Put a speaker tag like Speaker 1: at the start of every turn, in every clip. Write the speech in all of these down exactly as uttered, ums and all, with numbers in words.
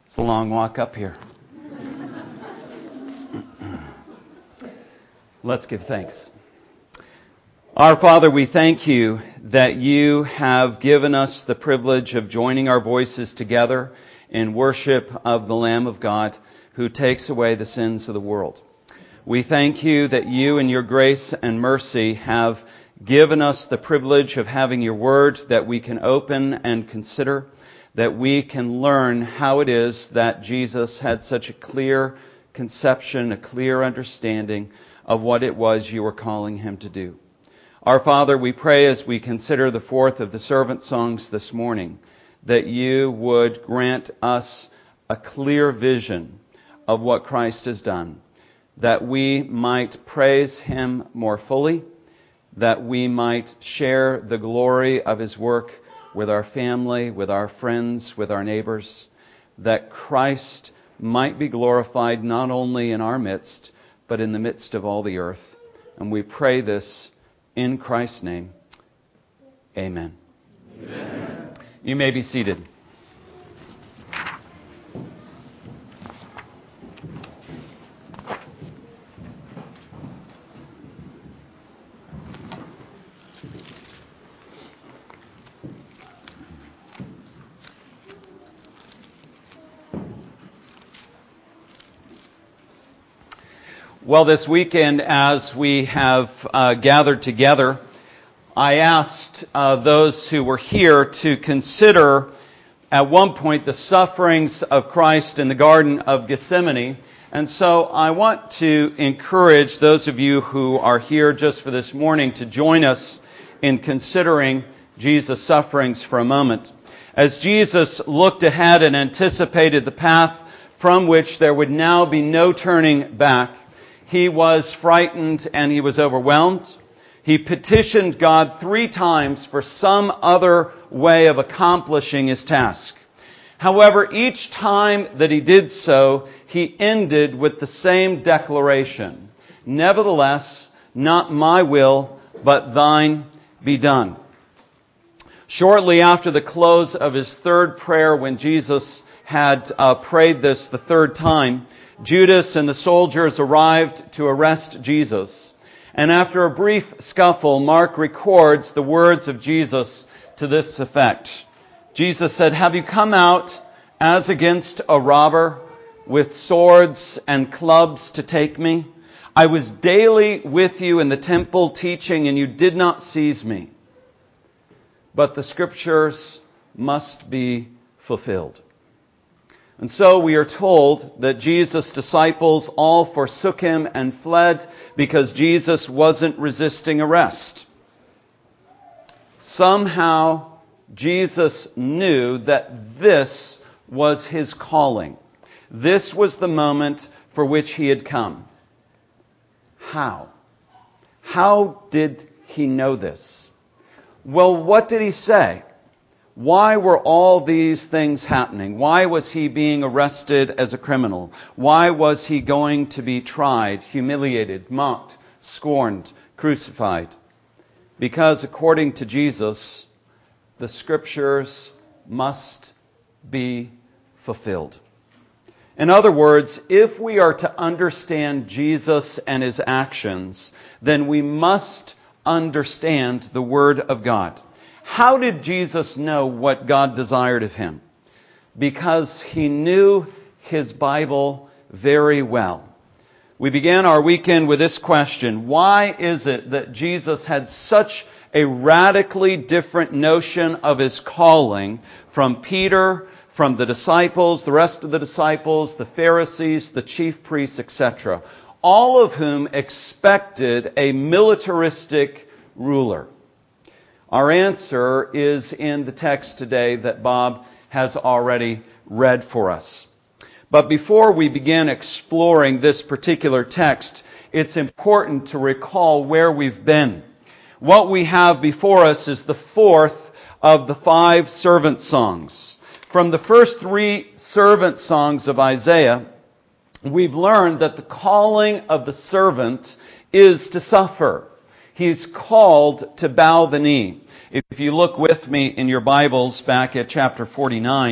Speaker 1: It's a long walk up here. Let's give thanks. Our Father, we thank you that you have given us the privilege of joining our voices together in worship of the Lamb of God who takes away the sins of the world. We thank you that you in your grace and mercy have given us the privilege of having your word that we can open and consider, that we can learn how it is that Jesus had such a clear conception, a clear understanding of what it was you were calling him to do. Our Father, we pray as we consider the fourth of the servant songs this morning, that you would grant us a clear vision of what Christ has done, that we might praise him more fully, that we might share the glory of his work with our family, with our friends, with our neighbors, that Christ might be glorified not only in our midst, but in the midst of all the earth. And we pray this in Christ's name. Amen. Amen. You may be seated. Well, this weekend, as we have uh, gathered together, I asked uh, those who were here to consider at one point the sufferings of Christ in the Garden of Gethsemane. And so I want to encourage those of you who are here just for this morning to join us in considering Jesus' sufferings for a moment. As Jesus looked ahead and anticipated the path from which there would now be no turning back, he was frightened and he was overwhelmed. He petitioned God three times for some other way of accomplishing his task. However, each time that he did so, he ended with the same declaration: "Nevertheless, not my will, but thine be done." Shortly after the close of his third prayer, when Jesus had uh, prayed this the third time, Judas and the soldiers arrived to arrest Jesus. And after a brief scuffle, Mark records the words of Jesus to this effect. Jesus said, "Have you come out as against a robber with swords and clubs to take me? I was daily with you in the temple teaching, and you did not seize me. But the Scriptures must be fulfilled." And so we are told that Jesus' disciples all forsook him and fled because Jesus wasn't resisting arrest. Somehow, Jesus knew that this was his calling. This was the moment for which he had come. How? How did he know this? Well, what did he say? Why were all these things happening? Why was he being arrested as a criminal? Why was he going to be tried, humiliated, mocked, scorned, crucified? Because according to Jesus, the Scriptures must be fulfilled. In other words, if we are to understand Jesus and his actions, then we must understand the Word of God. How did Jesus know what God desired of him? Because he knew his Bible very well. We began our weekend with this question: why is it that Jesus had such a radically different notion of his calling from Peter, from the disciples, the rest of the disciples, the Pharisees, the chief priests, et cetera, all of whom expected a militaristic ruler? Our answer is in the text today that Bob has already read for us. But before we begin exploring this particular text, it's important to recall where we've been. What we have before us is the fourth of the five servant songs. From the first three servant songs of Isaiah, we've learned that the calling of the servant is to suffer. He's called to bow the knee. If you look with me in your Bibles back at chapter forty-nine,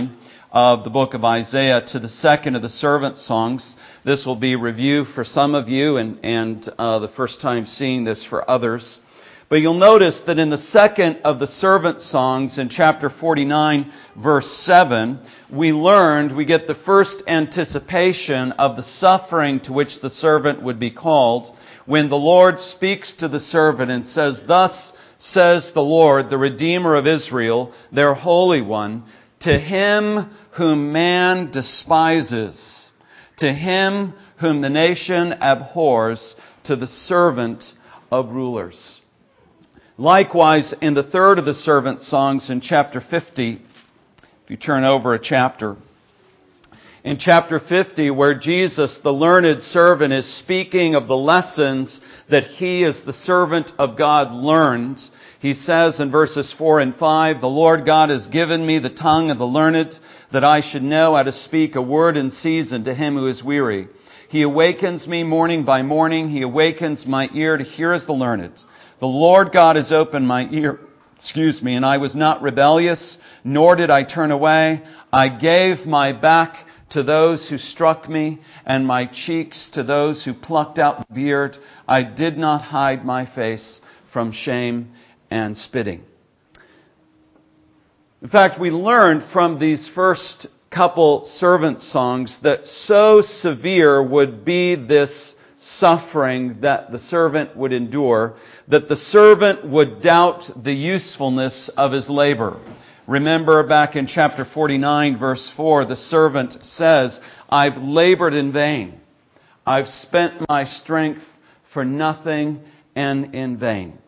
Speaker 1: of the book of Isaiah to the second of the servant songs. This will be review for some of you and, and uh, the first time seeing this for others. But you'll notice that in the second of the servant songs in chapter forty-nine, verse seven, we learned, we get the first anticipation of the suffering to which the servant would be called when the Lord speaks to the servant and says, "Thus says the Lord, the Redeemer of Israel, their Holy One, to him whom man despises, to him whom the nation abhors, to the servant of rulers." Likewise, in the third of the servant songs in chapter fifty, if you turn over a chapter, in chapter fifty, where Jesus, the learned servant, is speaking of the lessons that he as the servant of God learned, he says in verses four and five, "The Lord God has given me the tongue of the learned, that I should know how to speak a word in season to him who is weary. He awakens me morning by morning. He awakens my ear to hear as the learned. The Lord God has opened my ear, excuse me, and I was not rebellious, nor did I turn away. I gave my back to those who struck me, and my cheeks to those who plucked out the beard. I did not hide my face from shame and spitting." In fact, we learned from these first couple servant songs that so severe would be this suffering that the servant would endure, that the servant would doubt the usefulness of his labor. Remember back in chapter forty-nine, verse four, the servant says, "I've labored in vain. I've spent my strength for nothing and in vain."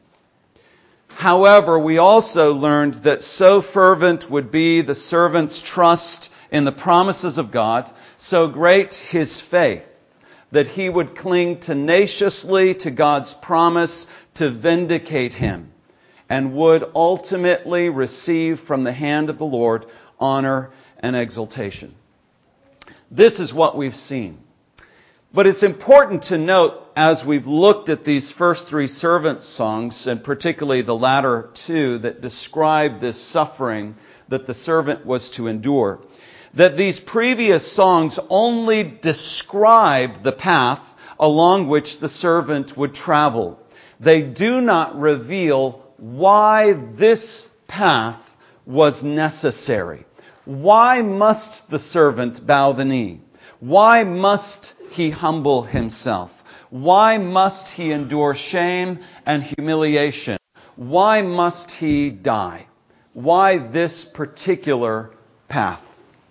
Speaker 1: However, we also learned that so fervent would be the servant's trust in the promises of God, so great his faith, that he would cling tenaciously to God's promise to vindicate him, and would ultimately receive from the hand of the Lord honor and exaltation. This is what we've seen. But it's important to note, as we've looked at these first three servant songs, and particularly the latter two that describe this suffering that the servant was to endure, that these previous songs only describe the path along which the servant would travel. They do not reveal why this path was necessary. Why must the servant bow the knee? Why must he humble himself? Why must he endure shame and humiliation? Why must he die? Why this particular path?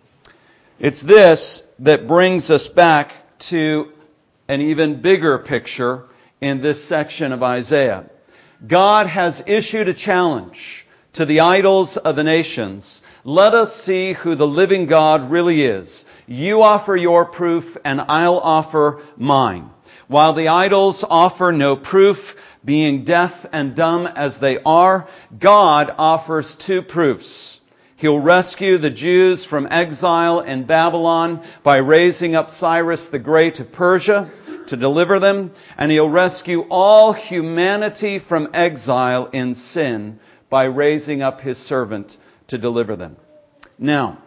Speaker 1: It's this that brings us back to an even bigger picture in this section of Isaiah. God has issued a challenge to the idols of the nations. Let us see who the living God really is. You offer your proof and I'll offer mine. While the idols offer no proof, being deaf and dumb as they are, God offers two proofs. He'll rescue the Jews from exile in Babylon by raising up Cyrus the Great of Persia to deliver them, and He'll rescue all humanity from exile in sin by raising up His servant to deliver them. Now,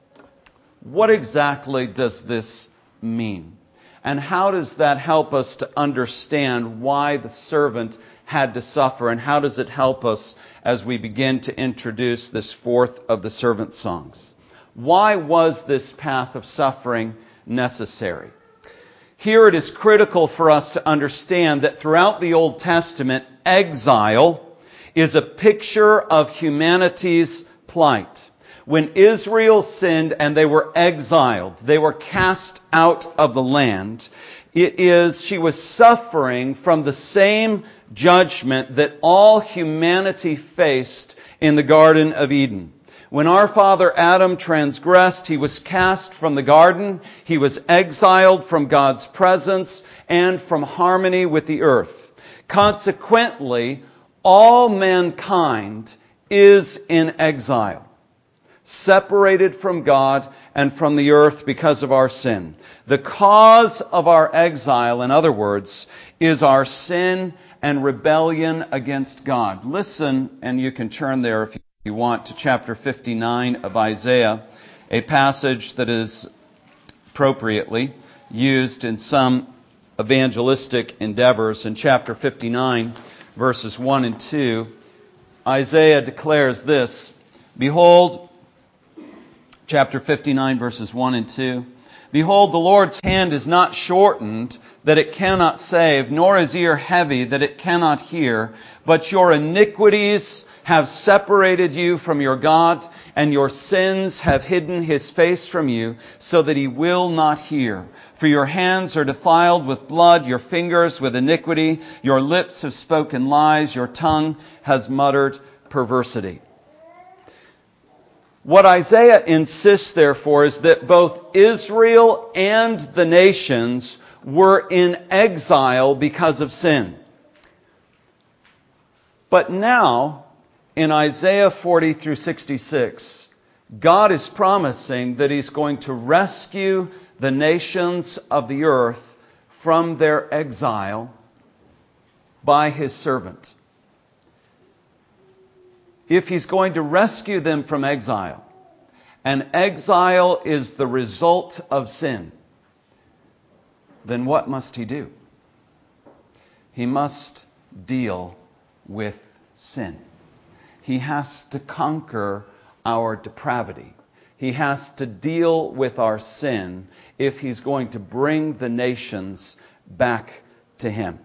Speaker 1: what exactly does this mean? And how does that help us to understand why the servant had to suffer? And how does it help us as we begin to introduce this fourth of the servant songs? Why was this path of suffering necessary? Here it is critical for us to understand that throughout the Old Testament, exile is a picture of humanity's plight. When Israel sinned and they were exiled, they were cast out of the land, it is, she was suffering from the same judgment that all humanity faced in the Garden of Eden. When our father Adam transgressed, he was cast from the garden, he was exiled from God's presence and from harmony with the earth. Consequently, all mankind is in exile, separated from God and from the earth because of our sin. The cause of our exile, in other words, is our sin and rebellion against God. Listen, and you can turn there if you want, to chapter fifty-nine of Isaiah, a passage that is appropriately used in some evangelistic endeavors. In chapter fifty-nine, verses one and two, Isaiah declares this, "Behold," chapter fifty-nine, verses one and two, "Behold, the Lord's hand is not shortened, that it cannot save, nor his ear heavy, that it cannot hear. But your iniquities have separated you from your God, and your sins have hidden his face from you, so that he will not hear. For your hands are defiled with blood, your fingers with iniquity, your lips have spoken lies, your tongue has muttered perversity." What Isaiah insists, therefore, is that both Israel and the nations were in exile because of sin. But now, in Isaiah forty through sixty-six, God is promising that He's going to rescue the nations of the earth from their exile by His servant. If He's going to rescue them from exile, and exile is the result of sin, then what must He do? He must deal with sin. He has to conquer our depravity. He has to deal with our sin if He's going to bring the nations back to Him.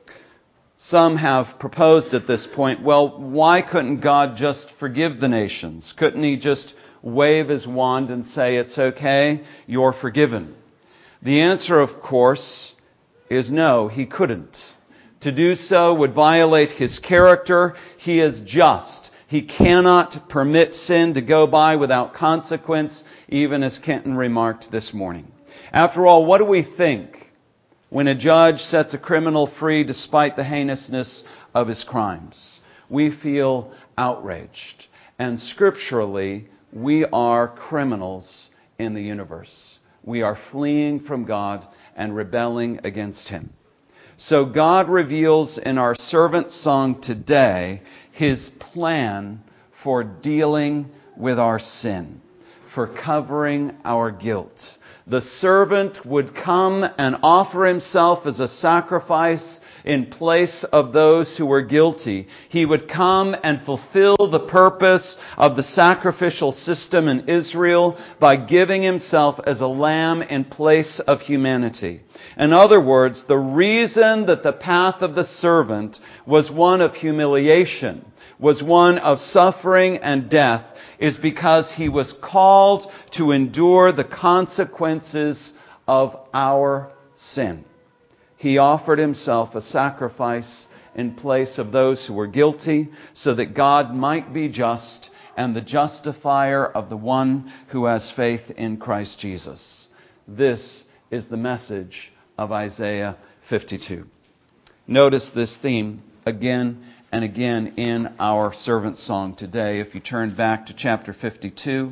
Speaker 1: Some have proposed at this point, well, why couldn't God just forgive the nations? Couldn't He just wave His wand and say, it's okay, you're forgiven? The answer, of course, is no, He couldn't. To do so would violate His character. He is just. He cannot permit sin to go by without consequence, even as Kenton remarked this morning. After all, what do we think when a judge sets a criminal free despite the heinousness of his crimes? We feel outraged. And scripturally, we are criminals in the universe. We are fleeing from God and rebelling against Him. So God reveals in our servant song today His plan for dealing with our sin, for covering our guilt. The servant would come and offer himself as a sacrifice in place of those who were guilty. He would come and fulfill the purpose of the sacrificial system in Israel by giving Himself as a lamb in place of humanity. In other words, the reason that the path of the servant was one of humiliation, was one of suffering and death, is because He was called to endure the consequences of our sin. He offered Himself a sacrifice in place of those who were guilty, so that God might be just and the justifier of the one who has faith in Christ Jesus. This is the message of Isaiah fifty-two. Notice this theme again and again in our servant song today. If you turn back to chapter fifty-two,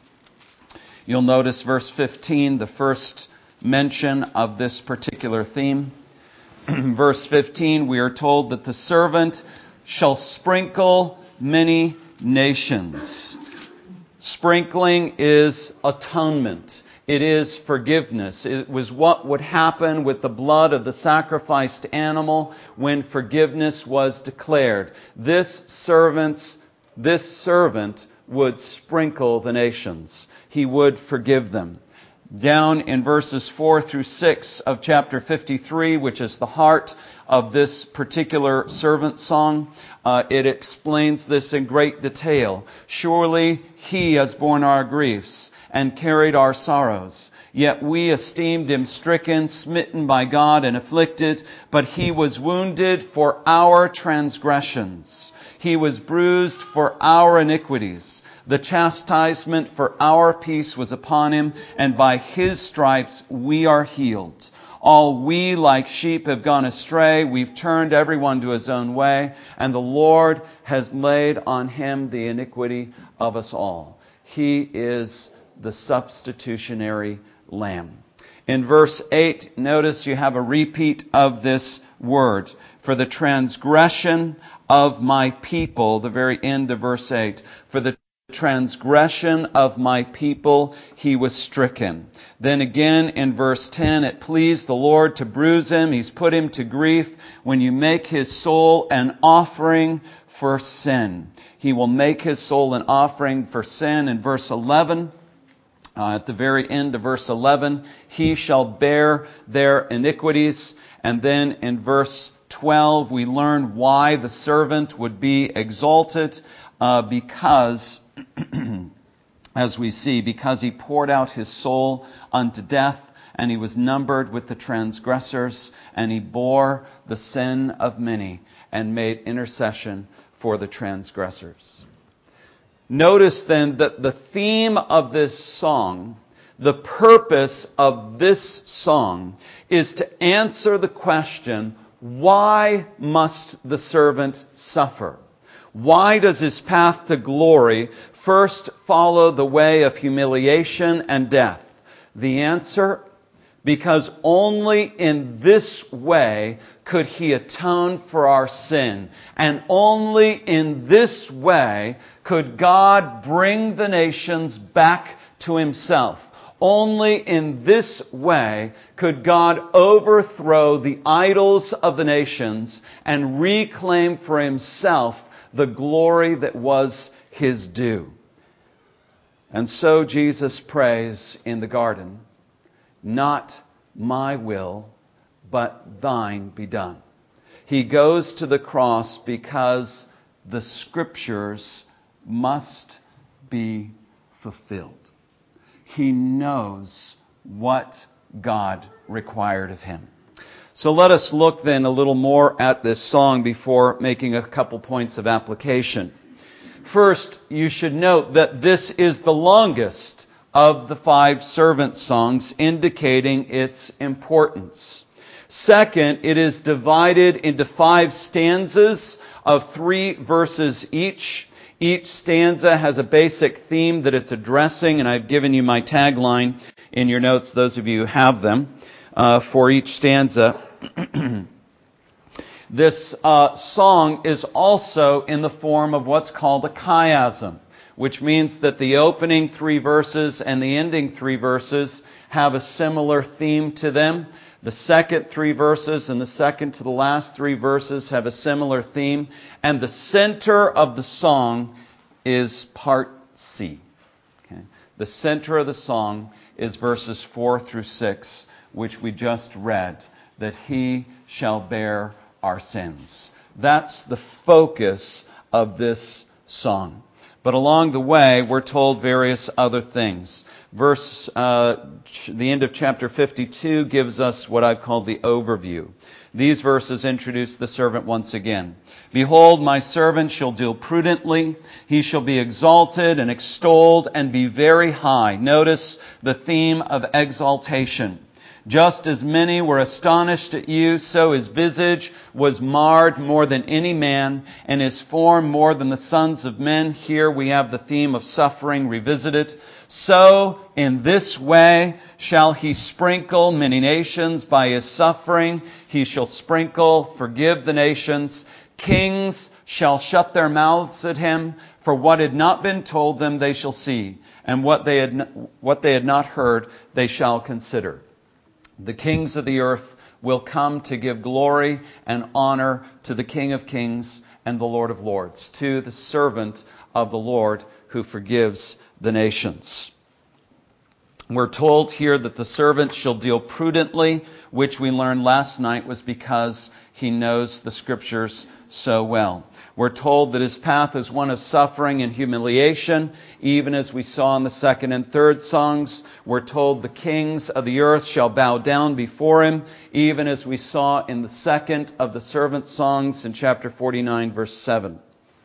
Speaker 1: you'll notice verse fifteen, the first mention of this particular theme. Verse fifteen, we are told that the servant shall sprinkle many nations. Sprinkling is atonement. It is forgiveness. It was what would happen with the blood of the sacrificed animal when forgiveness was declared. This servant's, this servant would sprinkle the nations. He would forgive them. Down in verses four through six of chapter fifty-three, which is the heart of this particular servant song, uh, it explains this in great detail. Surely He has borne our griefs and carried our sorrows. Yet we esteemed Him stricken, smitten by God, and afflicted. But He was wounded for our transgressions. He was bruised for our iniquities. The chastisement for our peace was upon Him, and by His stripes we are healed. All we like sheep have gone astray. We've turned everyone to his own way, and the Lord has laid on Him the iniquity of us all. He is the substitutionary lamb. In verse eight, notice you have a repeat of this word. For the transgression of my people, the very end of verse eight. For the transgression of my people he was stricken. Then again in verse ten, it pleased the Lord to bruise him. He's put him to grief. When you make his soul an offering for sin, he will make his soul an offering for sin. In verse eleven, uh, at the very end of verse eleven, he shall bear their iniquities. And then in verse twelve, we learn why the servant would be exalted, uh, because as we see, because he poured out his soul unto death, and he was numbered with the transgressors, and he bore the sin of many, and made intercession for the transgressors. Notice then that the theme of this song, the purpose of this song, is to answer the question, why must the servant suffer? Why does his path to glory first follow the way of humiliation and death? The answer, because only in this way could he atone for our sin. And only in this way could God bring the nations back to himself. Only in this way could God overthrow the idols of the nations and reclaim for himself the glory that was his due. And so Jesus prays in the garden, not my will, but thine be done. He goes to the cross because the Scriptures must be fulfilled. He knows what God required of him. So let us look then a little more at this song before making a couple points of application. First, you should note that this is the longest of the five servant songs, indicating its importance. Second, it is divided into five stanzas of three verses each. Each stanza has a basic theme that it's addressing, and I've given you my tagline in your notes, those of you who have them, uh, for each stanza. This uh, song is also in the form of what's called a chiasm, which means that the opening three verses and the ending three verses have a similar theme to them. The second three verses and the second to the last three verses have a similar theme. And the center of the song is part C. Okay? The center of the song is verses four through six, which we just read, that he shall bear our sins. That's the focus of this song. But along the way, we're told various other things. Verse, uh, the end of chapter fifty-two gives us what I've called the overview. These verses introduce the servant once again. Behold, my servant shall deal prudently. He shall be exalted and extolled and be very high. Notice the theme of exaltation. Just as many were astonished at you, so his visage was marred more than any man, and his form more than the sons of men. Here we have the theme of suffering revisited. So in this way shall he sprinkle many nations by his suffering. He shall sprinkle, forgive the nations. Kings shall shut their mouths at him, for what had not been told them they shall see, and what they had, what they had not heard they shall consider. The kings of the earth will come to give glory and honor to the King of Kings and the Lord of Lords, to the servant of the Lord who forgives the nations. We're told here that the servant shall deal prudently, which we learned last night was because he knows the Scriptures so well. We're told that his path is one of suffering and humiliation, even as we saw in the second and third songs. We're told the kings of the earth shall bow down before him, even as we saw in the second of the servant songs in chapter forty-nine, verse seven.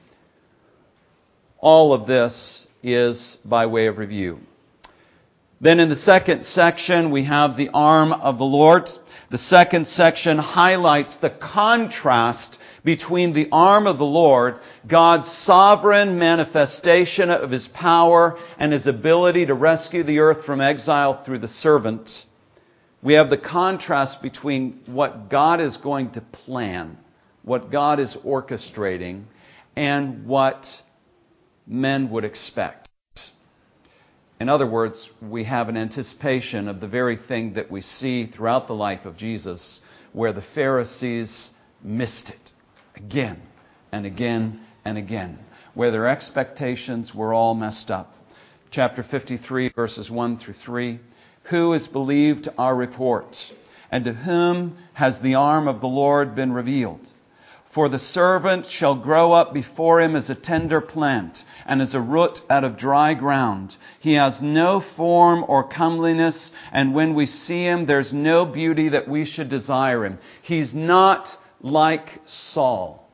Speaker 1: All of this is by way of review. Then in the second section, we have the arm of the Lord. The second section highlights the contrast between the arm of the Lord, God's sovereign manifestation of his power and his ability to rescue the earth from exile through the servant. We have the contrast between what God is going to plan, what God is orchestrating, and what men would expect. In other words, we have an anticipation of the very thing that we see throughout the life of Jesus, where the Pharisees missed it again and again and again, where their expectations were all messed up. Chapter fifty-three, verses one through three. Who has believed our report? And to whom has the arm of the Lord been revealed? For the servant shall grow up before him as a tender plant, and as a root out of dry ground. He has no form or comeliness, and when we see him, there's no beauty that we should desire him. He's not like Saul,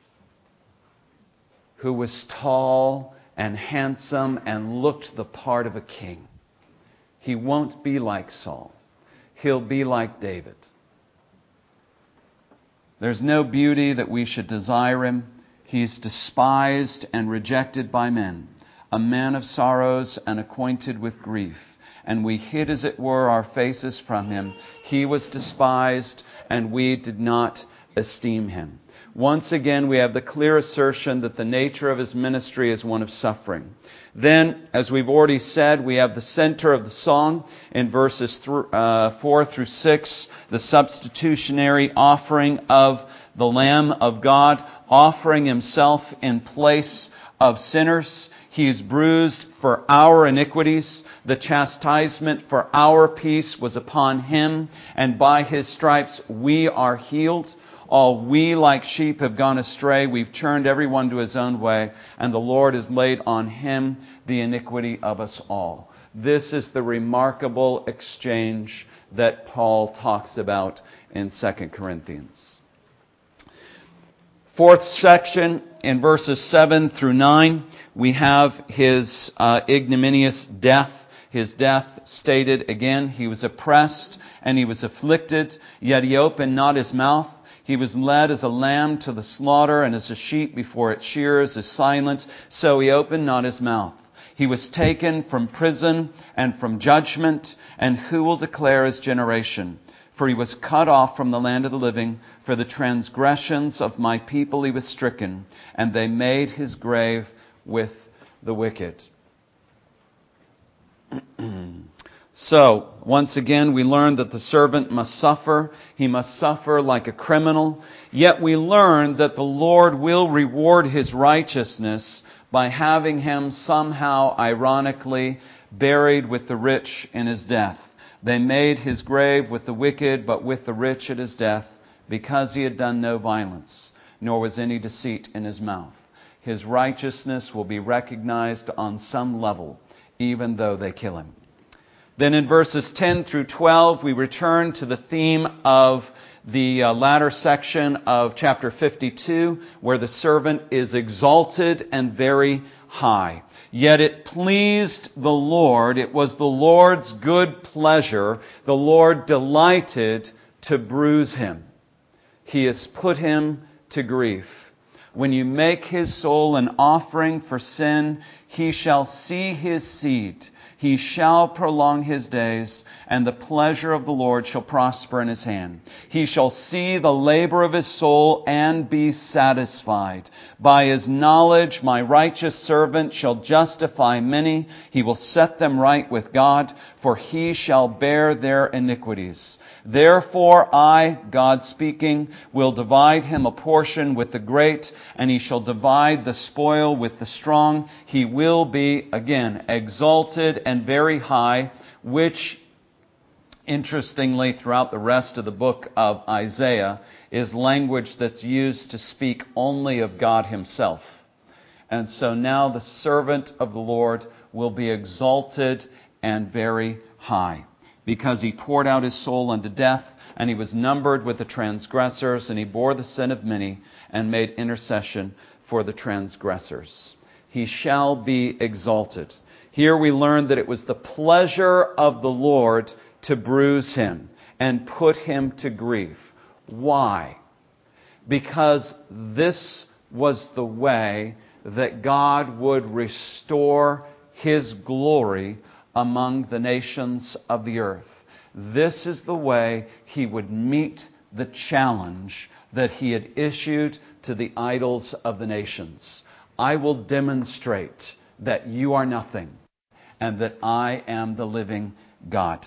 Speaker 1: who was tall and handsome and looked the part of a king. He won't be like Saul. He'll be like David. There's no beauty that we should desire him. He's despised and rejected by men, a man of sorrows and acquainted with grief. And we hid, as it were, our faces from him. He was despised, and we did not esteem him. Once again, we have the clear assertion that the nature of his ministry is one of suffering. Then, as we've already said, we have the center of the song in verses th- uh, four through six, the substitutionary offering of the Lamb of God, offering himself in place of sinners. He is bruised for our iniquities. The chastisement for our peace was upon him, and by his stripes we are healed. All we like sheep have gone astray. We've turned everyone to his own way, and the Lord has laid on him the iniquity of us all. This is the remarkable exchange that Paul talks about in Second Corinthians. Fourth section, in verses seven through nine, we have his uh, ignominious death. His death stated again, he was oppressed and he was afflicted, yet he opened not his mouth. He was led as a lamb to the slaughter, and as a sheep before its shearers is silent, so he opened not his mouth. He was taken from prison and from judgment, and who will declare his generation? For he was cut off from the land of the living. For the transgressions of my people he was stricken, and they made his grave with the wicked. So, once again, we learn that the servant must suffer. He must suffer like a criminal. Yet we learn that the Lord will reward his righteousness by having him somehow, ironically, buried with the rich in his death. They made his grave with the wicked, but with the rich at his death, because he had done no violence, nor was any deceit in his mouth. His righteousness will be recognized on some level, even though they kill him. Then in verses ten through twelve, we return to the theme of the uh, latter section of chapter fifty-two, where the servant is exalted and very high. Yet it pleased the Lord, it was the Lord's good pleasure, the Lord delighted to bruise him. He has put him to grief. When you make his soul an offering for sin, he shall see his seed. He shall prolong his days, and the pleasure of the Lord shall prosper in his hand. He shall see the labor of his soul and be satisfied. By his knowledge my righteous servant shall justify many. He will set them right with God, for he shall bear their iniquities. Therefore I, God speaking, will divide him a portion with the great, and he shall divide the spoil with the strong. He will be, again, exalted and very high, which, interestingly, throughout the rest of the book of Isaiah, is language that's used to speak only of God himself. And so now the servant of the Lord will be exalted and very high, because he poured out his soul unto death, and he was numbered with the transgressors, and he bore the sin of many, and made intercession for the transgressors. He shall be exalted. Here we learn that it was the pleasure of the Lord to bruise him and put him to grief. Why? Because this was the way that God would restore his glory among the nations of the earth. This is the way he would meet the challenge that he had issued to the idols of the nations. I will demonstrate that you are nothing and that I am the living God.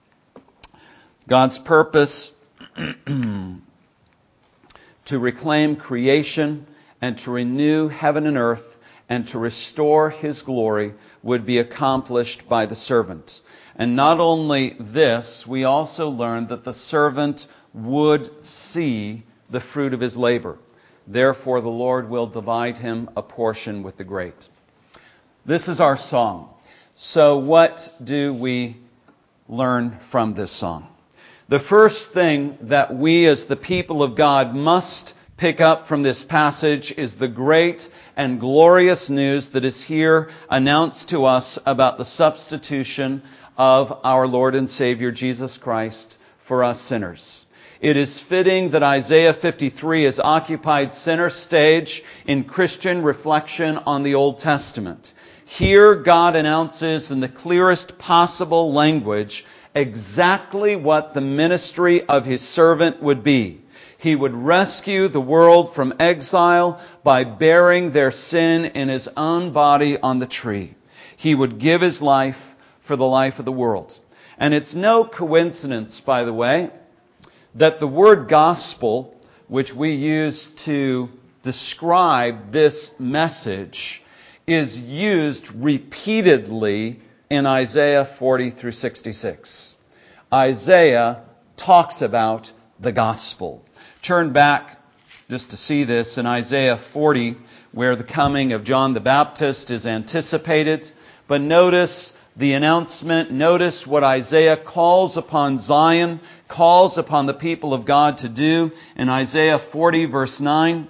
Speaker 1: God's purpose to reclaim creation and to renew heaven and earth and to restore His glory would be accomplished by the servant. And not only this, we also learn that the servant would see the fruit of his labor. Therefore, the Lord will divide him a portion with the great. This is our song. So what do we learn from this song? The first thing that we as the people of God must pick up from this passage is the great and glorious news that is here announced to us about the substitution of our Lord and Savior Jesus Christ for us sinners. It is fitting that Isaiah fifty-three has occupied center stage in Christian reflection on the Old Testament. Here God announces in the clearest possible language exactly what the ministry of His servant would be. He would rescue the world from exile by bearing their sin in His own body on the tree. He would give His life for the life of the world. And it's no coincidence, by the way, that the word gospel, which we use to describe this message, is used repeatedly in Isaiah forty through sixty-six. Isaiah talks about the gospel. Turn back just to see this in Isaiah forty, where the coming of John the Baptist is anticipated. But notice the announcement. Notice what Isaiah calls upon Zion, calls upon the people of God to do in Isaiah forty, verse nine.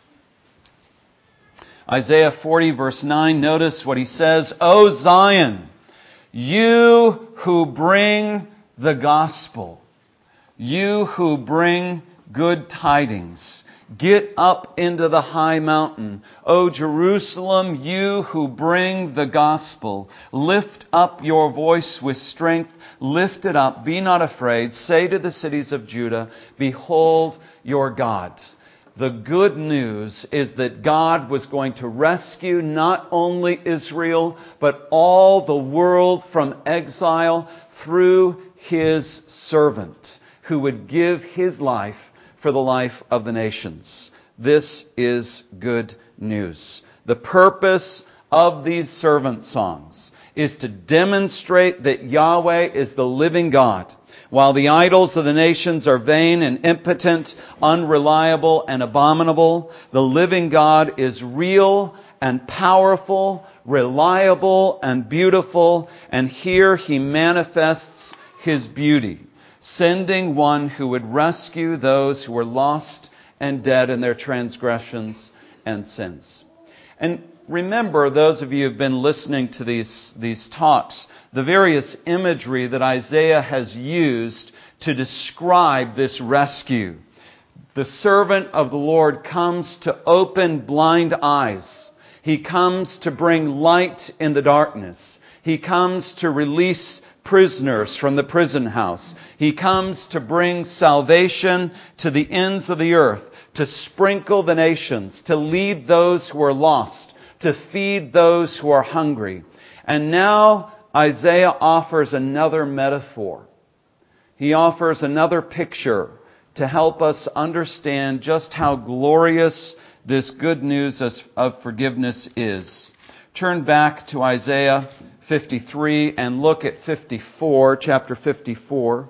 Speaker 1: Isaiah forty, verse nine, notice what he says. O Zion, you who bring the gospel, you who bring good tidings, get up into the high mountain. O Jerusalem, you who bring the gospel, lift up your voice with strength. Lift it up. Be not afraid. Say to the cities of Judah, behold your God. The good news is that God was going to rescue not only Israel, but all the world from exile through His servant, who would give His life for the life of the nations. This is good news. The purpose of these servant songs is to demonstrate that Yahweh is the living God. While the idols of the nations are vain and impotent, unreliable and abominable, the living God is real and powerful, reliable and beautiful, and here He manifests His beauty, sending one who would rescue those who were lost and dead in their transgressions and sins. And remember, those of you who have been listening to these, these talks, the various imagery that Isaiah has used to describe this rescue. The servant of the Lord comes to open blind eyes. He comes to bring light in the darkness. He comes to release prisoners from the prison house. He comes to bring salvation to the ends of the earth, to sprinkle the nations, to lead those who are lost, to feed those who are hungry. And now Isaiah offers another metaphor. He offers another picture to help us understand just how glorious this good news of forgiveness is. Turn back to Isaiah fifty-three and look at fifty-four, chapter fifty-four.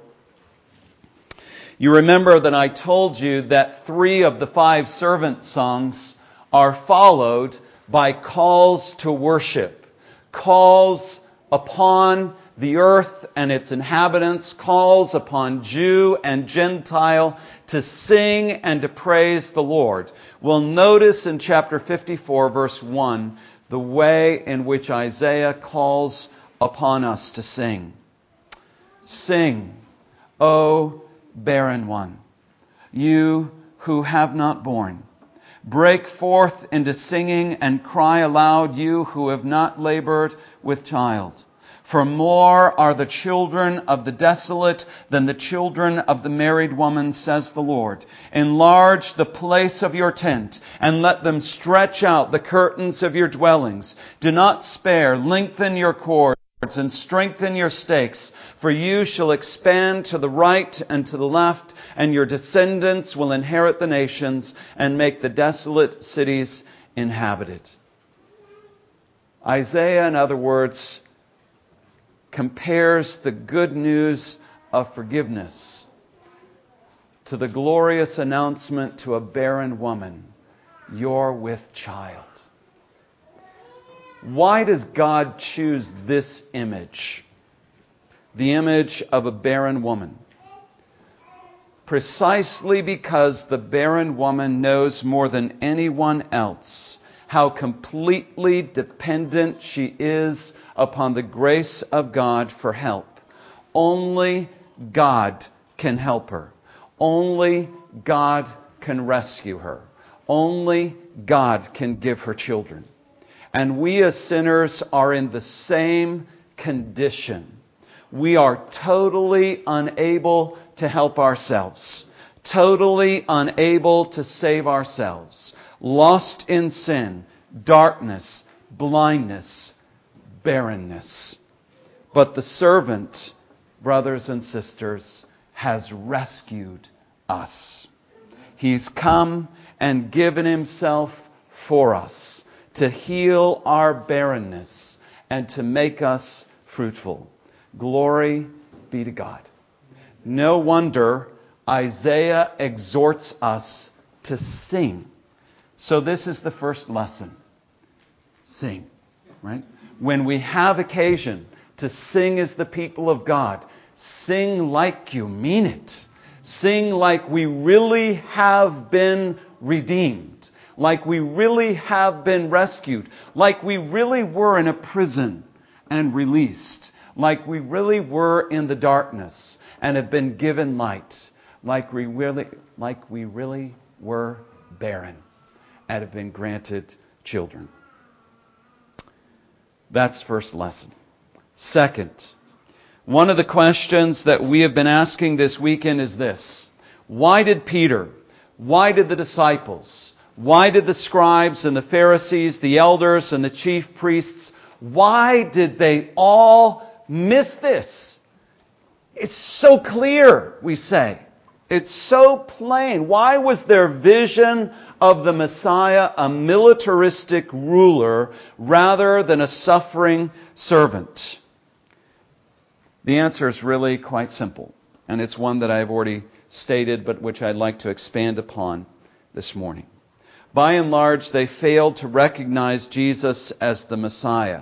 Speaker 1: You remember that I told you that three of the five servant songs are followed by calls to worship, calls upon the earth and its inhabitants, calls upon Jew and Gentile to sing and to praise the Lord. We'll notice in chapter fifty-four, verse one, the way in which Isaiah calls upon us to sing. Sing, O barren one, you who have not borne. Break forth into singing and cry aloud, you who have not labored with child. For more are the children of the desolate than the children of the married woman, says the Lord. Enlarge the place of your tent, and let them stretch out the curtains of your dwellings. Do not spare, lengthen your cords, and strengthen your stakes, for you shall expand to the right and to the left, and your descendants will inherit the nations and make the desolate cities inhabited. Isaiah, in other words, compares the good news of forgiveness to the glorious announcement to a barren woman, "You're with child." Why does God choose this image? The image of a barren woman. Precisely because the barren woman knows more than anyone else how completely dependent she is upon the grace of God for help. Only God can help her. Only God can rescue her. Only God can give her children. And we as sinners are in the same condition. We are totally unable to help ourselves. Totally unable to save ourselves. Lost in sin, darkness, blindness, barrenness. But the servant, brothers and sisters, has rescued us. He's come and given Himself for us to heal our barrenness and to make us fruitful. Glory be to God. No wonder Isaiah exhorts us to sing. So this is the first lesson. Sing, right? When we have occasion to sing as the people of God, sing like you mean it. Sing like we really have been redeemed. Like we really have been rescued. Like we really were in a prison and released. Like we really were in the darkness and have been given light. Like we really, like we really were barren and have been granted children. That's first lesson. Second, one of the questions that we have been asking this weekend is this. Why did Peter, why did the disciples, why did the scribes and the Pharisees, the elders and the chief priests, why did they all miss this? It's so clear, we say. It's so plain. Why was their vision of the Messiah a militaristic ruler rather than a suffering servant? The answer is really quite simple, and it's one that I've already stated, but which I'd like to expand upon this morning. By and large, they failed to recognize Jesus as the Messiah.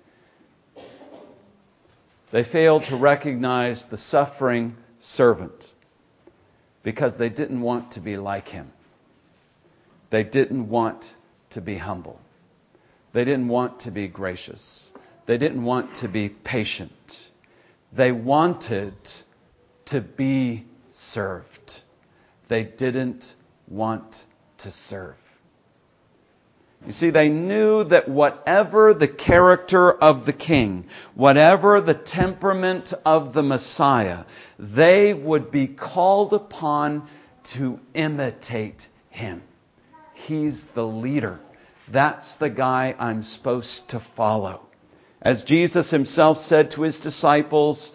Speaker 1: They failed to recognize the suffering servant because they didn't want to be like Him. They didn't want to be humble. They didn't want to be gracious. They didn't want to be patient. They wanted to be served. They didn't want to serve. You see, they knew that whatever the character of the king, whatever the temperament of the Messiah, they would be called upon to imitate Him. He's the leader. That's the guy I'm supposed to follow. As Jesus Himself said to His disciples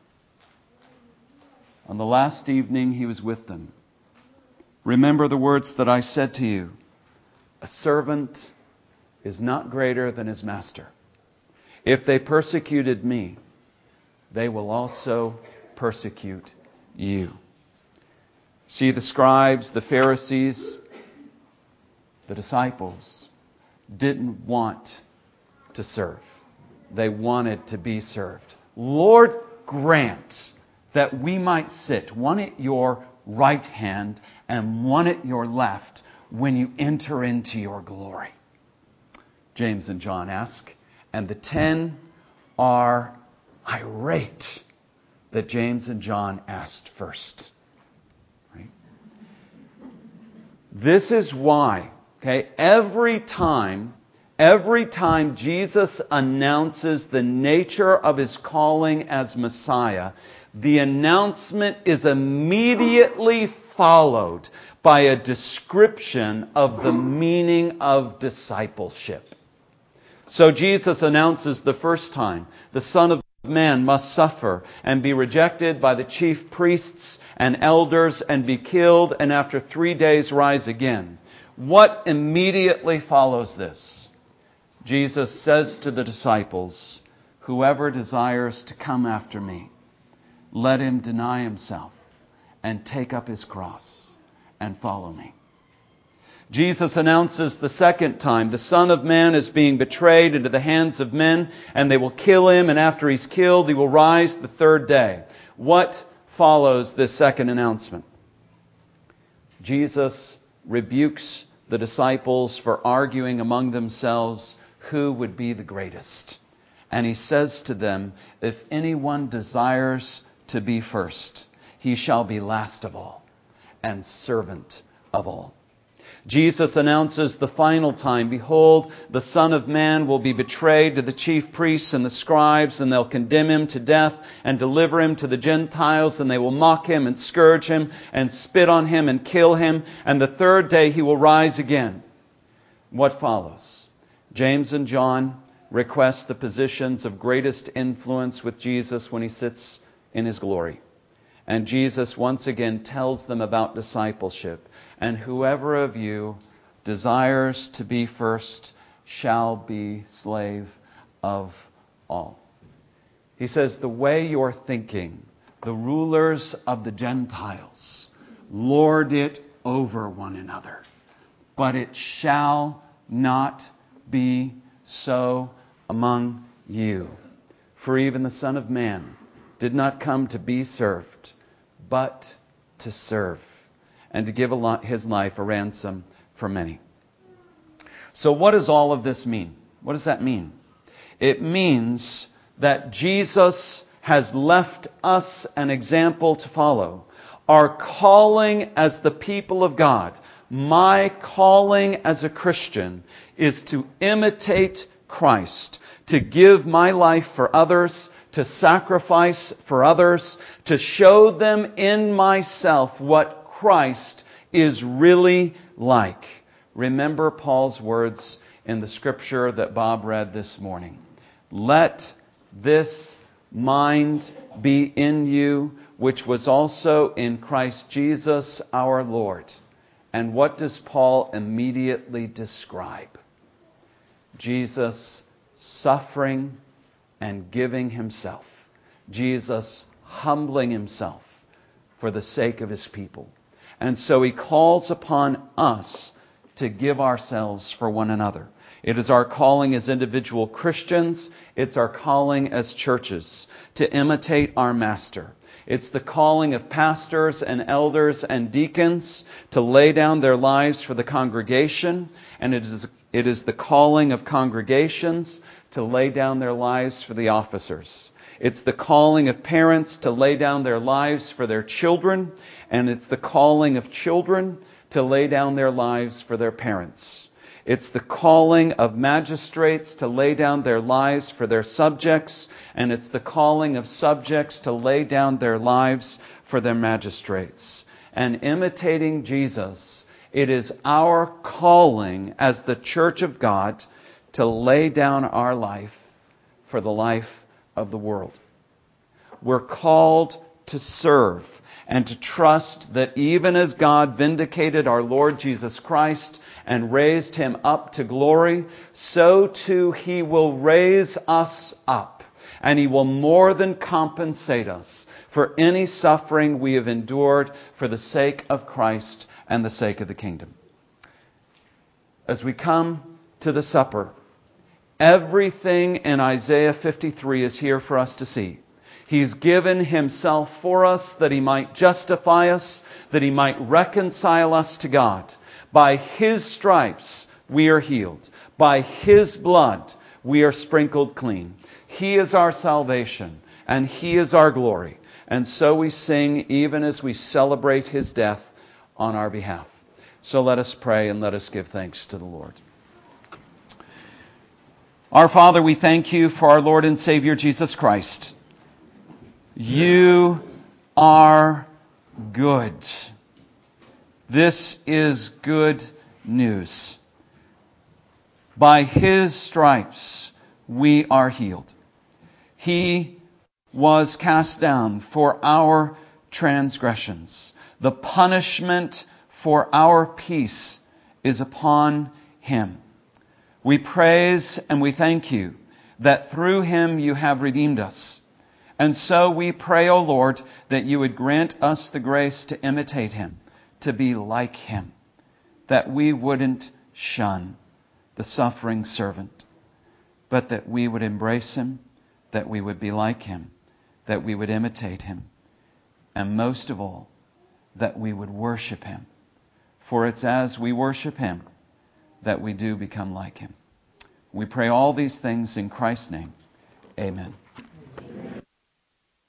Speaker 1: on the last evening He was with them, "Remember the words that I said to you. A servant is not greater than his master. If they persecuted me, they will also persecute you." See, the scribes, the Pharisees, the disciples didn't want to serve. They wanted to be served. Lord, grant that we might sit one at your right hand and one at your left when you enter into your glory. James and John ask, and the ten are irate that James and John asked first. Right? This is why, okay, every time Every time Jesus announces the nature of His calling as Messiah, the announcement is immediately followed by a description of the meaning of discipleship. So Jesus announces the first time, the Son of Man must suffer and be rejected by the chief priests and elders and be killed and after three days rise again. What immediately follows this? Jesus says to the disciples, "Whoever desires to come after me, let him deny himself and take up his cross and follow me." Jesus announces the second time, the Son of Man is being betrayed into the hands of men, and they will kill Him, and after He's killed, He will rise the third day. What follows this second announcement? Jesus rebukes the disciples for arguing among themselves who would be the greatest. And He says to them, "If anyone desires to be first, he shall be last of all and servant of all." Jesus announces the final time, "Behold, the Son of Man will be betrayed to the chief priests and the scribes, and they'll condemn Him to death and deliver Him to the Gentiles, and they will mock Him and scourge Him and spit on Him and kill Him, and the third day He will rise again." What follows? James and John request the positions of greatest influence with Jesus when He sits in His glory. And Jesus once again tells them about discipleship. "And whoever of you desires to be first shall be slave of all." He says, the way you're thinking, the rulers of the Gentiles lord it over one another. But it shall not be so among you. For even the Son of Man did not come to be served, but to serve, and to give a lot, His life a ransom for many. So what does all of this mean? What does that mean? It means that Jesus has left us an example to follow. Our calling as the people of God, my calling as a Christian, is to imitate Christ, to give my life for others, to sacrifice for others, to show them in myself what Christ is really like. Remember Paul's words in the scripture that Bob read this morning. "Let this mind be in you, which was also in Christ Jesus our Lord." And what does Paul immediately describe? Jesus suffering and giving Himself. Jesus humbling Himself for the sake of His people. And so He calls upon us to give ourselves for one another. It is our calling as individual Christians. It's our calling as churches to imitate our Master. It's the calling of pastors and elders and deacons to lay down their lives for the congregation. And it is, it is the calling of congregations to lay down their lives for the officers. It's the calling of parents to lay down their lives for their children. And it's the calling of children to lay down their lives for their parents. It's the calling of magistrates to lay down their lives for their subjects. And it's the calling of subjects to lay down their lives for their magistrates. And imitating Jesus, it is our calling as the Church of God to lay down our life for the life of the world. We're called to serve and to trust that even as God vindicated our Lord Jesus Christ and raised Him up to glory, so too He will raise us up, and He will more than compensate us for any suffering we have endured for the sake of Christ and the sake of the kingdom. As we come to the supper, everything in Isaiah fifty-three is here for us to see. He's given Himself for us that He might justify us, that He might reconcile us to God. By His stripes we are healed. By His blood we are sprinkled clean. He is our salvation and He is our glory. And so we sing even as we celebrate His death on our behalf. So let us pray and let us give thanks to the Lord. Our Father, we thank you for our Lord and Savior Jesus Christ. You are good. This is good news. By His stripes we are healed. He was cast down for our transgressions. The punishment for our peace is upon Him. We praise and we thank you that through Him you have redeemed us. And so we pray, O Lord, that you would grant us the grace to imitate Him, to be like Him, that we wouldn't shun the suffering servant, but that we would embrace Him, that we would be like Him, that we would imitate Him, and most of all, that we would worship Him. For it's as we worship Him that we do become like Him. We pray all these things in Christ's name. Amen.